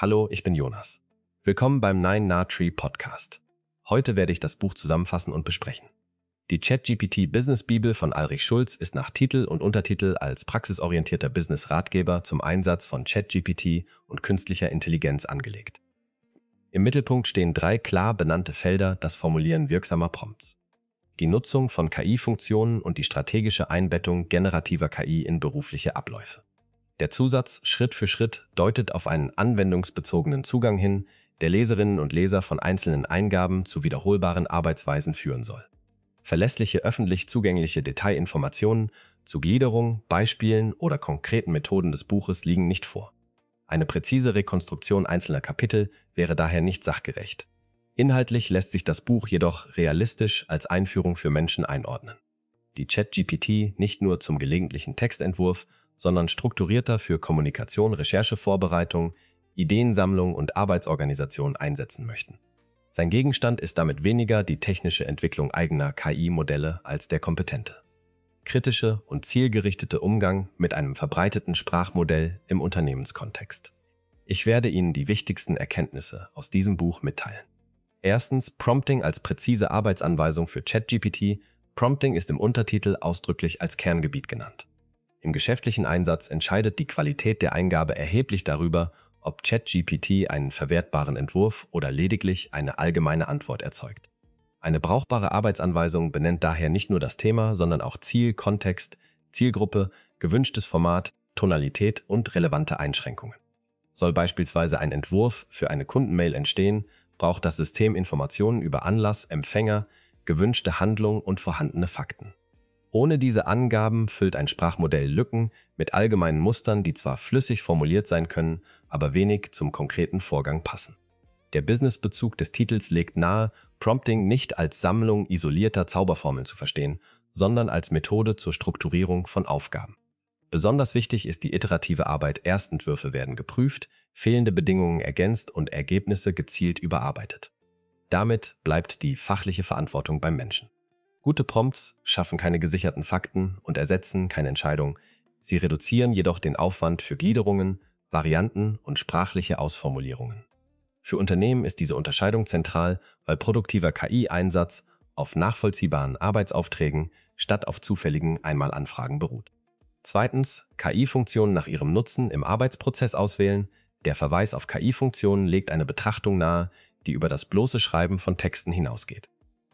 Hallo, ich bin Jonas. Willkommen beim Nine Na Tree Podcast. Heute werde ich das Buch zusammenfassen und besprechen. Die ChatGPT Business Bibel von Ulrich Schulz ist nach Titel und Untertitel als praxisorientierter Business-Ratgeber zum Einsatz von ChatGPT und künstlicher Intelligenz angelegt. Im Mittelpunkt stehen 3 klar benannte Felder, das Formulieren wirksamer Prompts, die Nutzung von KI-Funktionen und die strategische Einbettung generativer KI in berufliche Abläufe. Der Zusatz Schritt für Schritt deutet auf einen anwendungsbezogenen Zugang hin, der Leserinnen und Leser von einzelnen Eingaben zu wiederholbaren Arbeitsweisen führen soll. Verlässliche öffentlich zugängliche Detailinformationen zu Gliederung, Beispielen oder konkreten Methoden des Buches liegen nicht vor. Eine präzise Rekonstruktion einzelner Kapitel wäre daher nicht sachgerecht. Inhaltlich lässt sich das Buch jedoch realistisch als Einführung für Menschen einordnen, die ChatGPT nicht nur zum gelegentlichen Textentwurf, sondern strukturierter für Kommunikation, Recherchevorbereitung, Ideensammlung und Arbeitsorganisation einsetzen möchten. Sein Gegenstand ist damit weniger die technische Entwicklung eigener KI-Modelle als der kompetente, kritische und zielgerichtete Umgang mit einem verbreiteten Sprachmodell im Unternehmenskontext. Ich werde Ihnen die wichtigsten Erkenntnisse aus diesem Buch mitteilen. Erstens, Prompting als präzise Arbeitsanweisung für ChatGPT. Prompting ist im Untertitel ausdrücklich als Kerngebiet genannt. Im geschäftlichen Einsatz entscheidet die Qualität der Eingabe erheblich darüber, ob ChatGPT einen verwertbaren Entwurf oder lediglich eine allgemeine Antwort erzeugt. Eine brauchbare Arbeitsanweisung benennt daher nicht nur das Thema, sondern auch Ziel, Kontext, Zielgruppe, gewünschtes Format, Tonalität und relevante Einschränkungen. Soll beispielsweise ein Entwurf für eine Kundenmail entstehen, braucht das System Informationen über Anlass, Empfänger, gewünschte Handlung und vorhandene Fakten. Ohne diese Angaben füllt ein Sprachmodell Lücken mit allgemeinen Mustern, die zwar flüssig formuliert sein können, aber wenig zum konkreten Vorgang passen. Der Businessbezug des Titels legt nahe, Prompting nicht als Sammlung isolierter Zauberformeln zu verstehen, sondern als Methode zur Strukturierung von Aufgaben. Besonders wichtig ist die iterative Arbeit. Erstentwürfe werden geprüft, fehlende Bedingungen ergänzt und Ergebnisse gezielt überarbeitet. Damit bleibt die fachliche Verantwortung beim Menschen. Gute Prompts schaffen keine gesicherten Fakten und ersetzen keine Entscheidung. Sie reduzieren jedoch den Aufwand für Gliederungen, Varianten und sprachliche Ausformulierungen. Für Unternehmen ist diese Unterscheidung zentral, weil produktiver KI-Einsatz auf nachvollziehbaren Arbeitsaufträgen statt auf zufälligen Einmalanfragen beruht. Zweitens, KI-Funktionen nach ihrem Nutzen im Arbeitsprozess auswählen. Der Verweis auf KI-Funktionen legt eine Betrachtung nahe, die über das bloße Schreiben von Texten hinausgeht.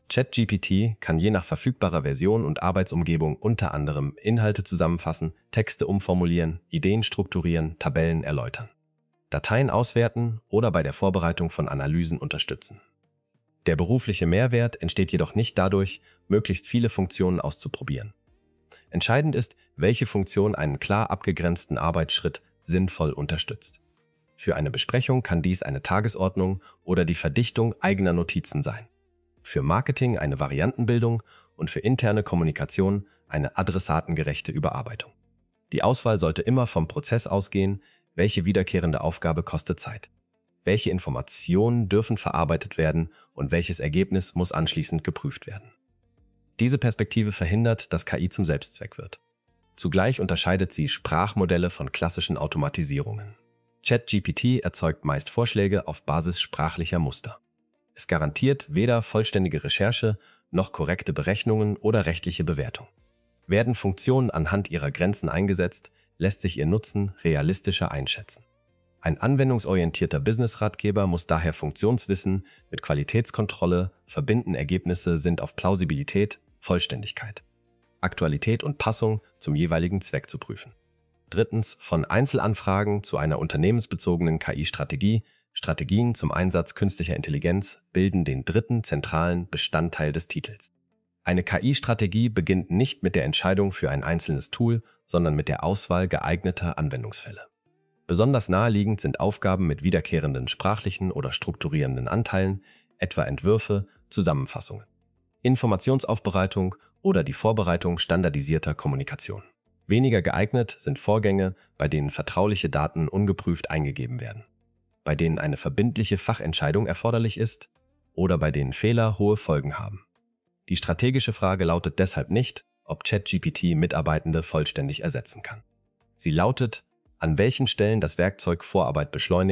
ChatGPT kann je nach verfügbarer Version und Arbeitsumgebung unter anderem Inhalte zusammenfassen, Texte umformulieren, Ideen strukturieren, Tabellen erläutern, Dateien auswerten oder bei der Vorbereitung von Analysen unterstützen. Der berufliche Mehrwert entsteht jedoch nicht dadurch, möglichst viele Funktionen auszuprobieren. Entscheidend ist, welche Funktion einen klar abgegrenzten Arbeitsschritt sinnvoll unterstützt. Für eine Besprechung kann dies eine Tagesordnung oder die Verdichtung eigener Notizen sein. Für Marketing eine Variantenbildung und für interne Kommunikation eine adressatengerechte Überarbeitung. Die Auswahl sollte immer vom Prozess ausgehen, welche wiederkehrende Aufgabe kostet Zeit. Welche Informationen dürfen verarbeitet werden und welches Ergebnis muss anschließend geprüft werden. Diese Perspektive verhindert, dass KI zum Selbstzweck wird. Zugleich unterscheidet sie Sprachmodelle von klassischen Automatisierungen. ChatGPT erzeugt meist Vorschläge auf Basis sprachlicher Muster. Es garantiert weder vollständige Recherche noch korrekte Berechnungen oder rechtliche Bewertung. Werden Funktionen anhand ihrer Grenzen eingesetzt, lässt sich ihr Nutzen realistischer einschätzen. Ein anwendungsorientierter Business-Ratgeber muss daher Funktionswissen mit Qualitätskontrolle verbinden. Ergebnisse sind auf Plausibilität, Vollständigkeit, Aktualität und Passung zum jeweiligen Zweck zu prüfen. Drittens, von Einzelanfragen zu einer unternehmensbezogenen KI-Strategie. Strategien zum Einsatz künstlicher Intelligenz bilden den dritten zentralen Bestandteil des Titels. Eine KI-Strategie beginnt nicht mit der Entscheidung für ein einzelnes Tool, sondern mit der Auswahl geeigneter Anwendungsfälle. Besonders naheliegend sind Aufgaben mit wiederkehrenden sprachlichen oder strukturierenden Anteilen, etwa Entwürfe, Zusammenfassungen, Informationsaufbereitung oder die Vorbereitung standardisierter Kommunikation. Weniger geeignet sind Vorgänge, bei denen vertrauliche Daten ungeprüft eingegeben werden, bei denen eine verbindliche Fachentscheidung erforderlich ist oder bei denen Fehler hohe Folgen haben. Die strategische Frage lautet deshalb nicht, ob ChatGPT Mitarbeitende vollständig ersetzen kann. Sie lautet, an welchen Stellen das Werkzeug Vorarbeit beschleunigt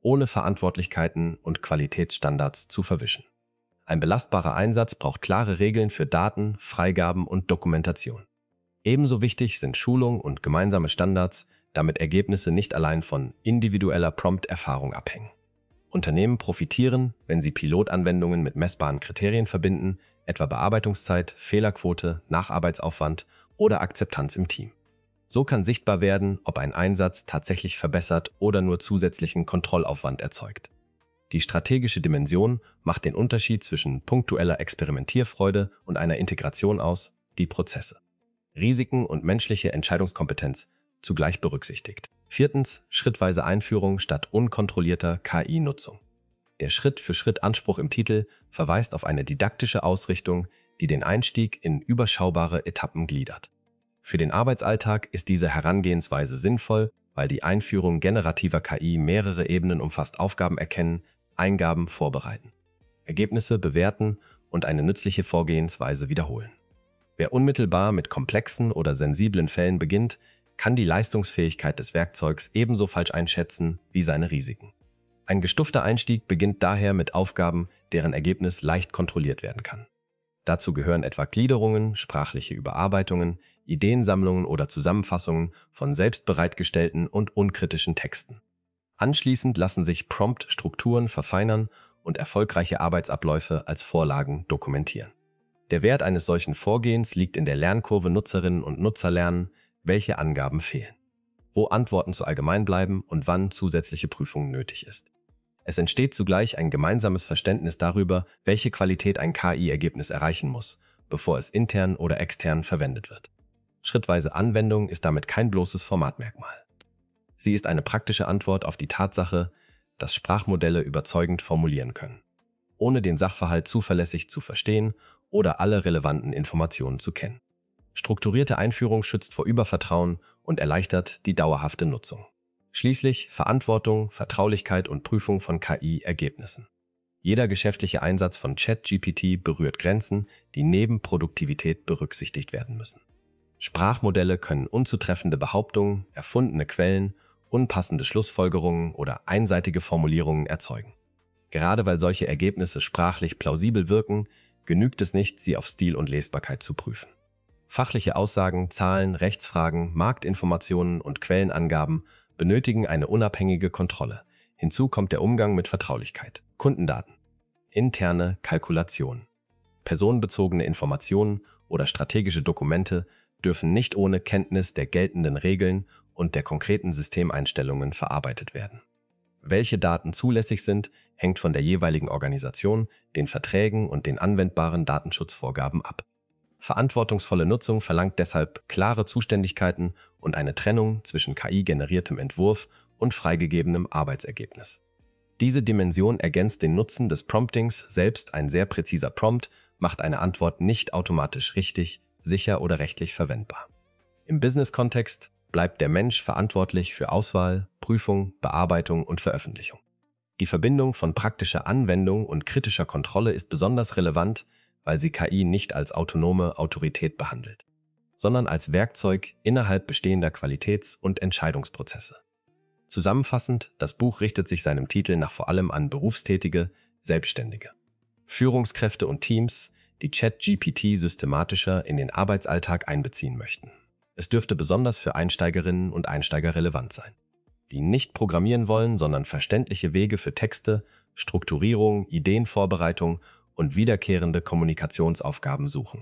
ohne Verantwortlichkeiten und Qualitätsstandards zu verwischen. Ein belastbarer Einsatz braucht klare Regeln für Daten, Freigaben und Dokumentation. Ebenso wichtig sind Schulung und gemeinsame Standards, damit Ergebnisse nicht allein von individueller Prompt-Erfahrung abhängen. Unternehmen profitieren, wenn sie Pilotanwendungen mit messbaren Kriterien verbinden, etwa Bearbeitungszeit, Fehlerquote, Nacharbeitsaufwand oder Akzeptanz im Team. So kann sichtbar werden, ob ein Einsatz tatsächlich verbessert oder nur zusätzlichen Kontrollaufwand erzeugt. Die strategische Dimension macht den Unterschied zwischen punktueller Experimentierfreude und einer Integration aus, die Prozesse, Risiken und menschliche Entscheidungskompetenz zugleich berücksichtigt. Viertens, schrittweise Einführung statt unkontrollierter KI-Nutzung. Der Schritt-für-Schritt-Anspruch im Titel verweist auf eine didaktische Ausrichtung, die den Einstieg in überschaubare Etappen gliedert. Für den Arbeitsalltag ist diese Herangehensweise sinnvoll, weil die Einführung generativer KI mehrere Ebenen umfasst: Aufgaben erkennen, Eingaben vorbereiten, Ergebnisse bewerten und eine nützliche Vorgehensweise wiederholen. Wer unmittelbar mit komplexen oder sensiblen Fällen beginnt, kann die Leistungsfähigkeit des Werkzeugs ebenso falsch einschätzen wie seine Risiken. Ein gestufter Einstieg beginnt daher mit Aufgaben, deren Ergebnis leicht kontrolliert werden kann. Dazu gehören etwa Gliederungen, sprachliche Überarbeitungen, Ideensammlungen oder Zusammenfassungen von selbst bereitgestellten und unkritischen Texten. Anschließend lassen sich Prompt-Strukturen verfeinern und erfolgreiche Arbeitsabläufe als Vorlagen dokumentieren. Der Wert eines solchen Vorgehens liegt in der Lernkurve. Nutzerinnen und Nutzer lernen, welche Angaben fehlen, wo Antworten zu allgemein bleiben und wann zusätzliche Prüfung nötig ist. Es entsteht zugleich ein gemeinsames Verständnis darüber, welche Qualität ein KI-Ergebnis erreichen muss, bevor es intern oder extern verwendet wird. Schrittweise Anwendung ist damit kein bloßes Formatmerkmal. Sie ist eine praktische Antwort auf die Tatsache, dass Sprachmodelle überzeugend formulieren können, ohne den Sachverhalt zuverlässig zu verstehen oder alle relevanten Informationen zu kennen. Strukturierte Einführung schützt vor Übervertrauen und erleichtert die dauerhafte Nutzung. Schließlich Verantwortung, Vertraulichkeit und Prüfung von KI-Ergebnissen. Jeder geschäftliche Einsatz von ChatGPT berührt Grenzen, die neben Produktivität berücksichtigt werden müssen. Sprachmodelle können unzutreffende Behauptungen, erfundene Quellen, unpassende Schlussfolgerungen oder einseitige Formulierungen erzeugen. Gerade weil solche Ergebnisse sprachlich plausibel wirken, genügt es nicht, sie auf Stil und Lesbarkeit zu prüfen. Fachliche Aussagen, Zahlen, Rechtsfragen, Marktinformationen und Quellenangaben benötigen eine unabhängige Kontrolle. Hinzu kommt der Umgang mit Vertraulichkeit, Kundendaten, interne Kalkulationen, personenbezogene Informationen oder strategische Dokumente dürfen nicht ohne Kenntnis der geltenden Regeln und der konkreten Systemeinstellungen verarbeitet werden. Welche Daten zulässig sind, hängt von der jeweiligen Organisation, den Verträgen und den anwendbaren Datenschutzvorgaben ab. Verantwortungsvolle Nutzung verlangt deshalb klare Zuständigkeiten und eine Trennung zwischen KI-generiertem Entwurf und freigegebenem Arbeitsergebnis. Diese Dimension ergänzt den Nutzen des Promptings. Selbst ein sehr präziser Prompt macht eine Antwort nicht automatisch richtig, sicher oder rechtlich verwendbar. Im Business-Kontext bleibt der Mensch verantwortlich für Auswahl, Prüfung, Bearbeitung und Veröffentlichung. Die Verbindung von praktischer Anwendung und kritischer Kontrolle ist besonders relevant, weil sie KI nicht als autonome Autorität behandelt, sondern als Werkzeug innerhalb bestehender Qualitäts- und Entscheidungsprozesse. Zusammenfassend, das Buch richtet sich seinem Titel nach vor allem an Berufstätige, Selbstständige, Führungskräfte und Teams, die ChatGPT systematischer in den Arbeitsalltag einbeziehen möchten. Es dürfte besonders für Einsteigerinnen und Einsteiger relevant sein, die nicht programmieren wollen, sondern verständliche Wege für Texte, Strukturierung, Ideenvorbereitung und wiederkehrende Kommunikationsaufgaben suchen.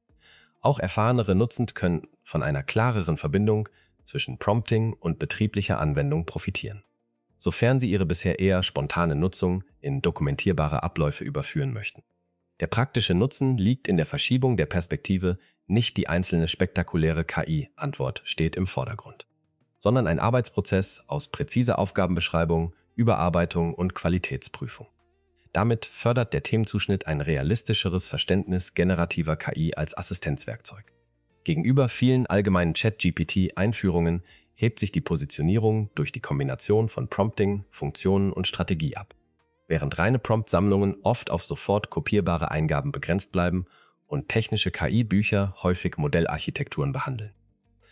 Auch erfahrenere Nutzend können von einer klareren Verbindung zwischen Prompting und betrieblicher Anwendung profitieren, sofern sie ihre bisher eher spontane Nutzung in dokumentierbare Abläufe überführen möchten. Der praktische Nutzen liegt in der Verschiebung der Perspektive, nicht die einzelne spektakuläre KI-Antwort steht im Vordergrund, sondern ein Arbeitsprozess aus präziser Aufgabenbeschreibung, Überarbeitung und Qualitätsprüfung. Damit fördert der Themenzuschnitt ein realistischeres Verständnis generativer KI als Assistenzwerkzeug. Gegenüber vielen allgemeinen ChatGPT-Einführungen hebt sich die Positionierung durch die Kombination von Prompting, Funktionen und Strategie ab, während reine Prompt-Sammlungen oft auf sofort kopierbare Eingaben begrenzt bleiben und technische KI-Bücher häufig Modellarchitekturen behandeln.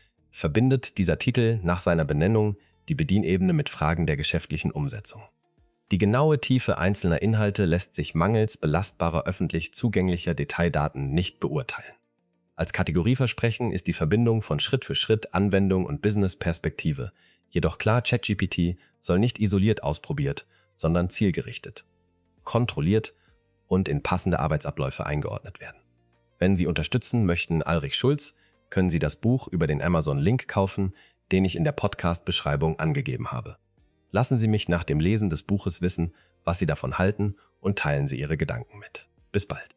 Verbindet dieser Titel nach seiner Benennung die Bedienebene mit Fragen der geschäftlichen Umsetzung. Die genaue Tiefe einzelner Inhalte lässt sich mangels belastbarer öffentlich zugänglicher Detaildaten nicht beurteilen. Als Kategorieversprechen ist die Verbindung von Schritt für Schritt Anwendung und Business-Perspektive, jedoch klar, ChatGPT soll nicht isoliert ausprobiert, sondern zielgerichtet, kontrolliert und in passende Arbeitsabläufe eingeordnet werden. Wenn Sie unterstützen möchten Alrich Schulz, können Sie das Buch über den Amazon-Link kaufen, den ich in der Podcast-Beschreibung angegeben habe. Lassen Sie mich nach dem Lesen des Buches wissen, was Sie davon halten, und teilen Sie Ihre Gedanken mit. Bis bald.